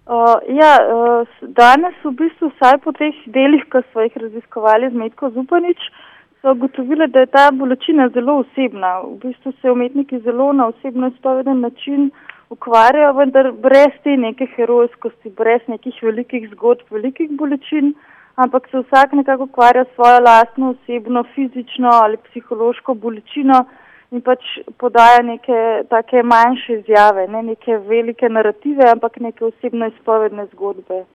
Danes v bistvu vsaj po teh delih, ko so jih raziskovali z Metko Zupanič, so ugotovili, da je ta bolečina zelo osebna. V bistvu se umetniki zelo na osebno izpoveden način ukvarjajo, vendar brez te neke herojskosti, brez nekih velikih zgodb, velikih bolečin, ampak se vsak nekako ukvarja svojo lastno osebno, fizično ali psihološko bolečino in pač podaja neke take manjše izjave, ne neke velike narative, ampak neke osebno izpovedne zgodbe.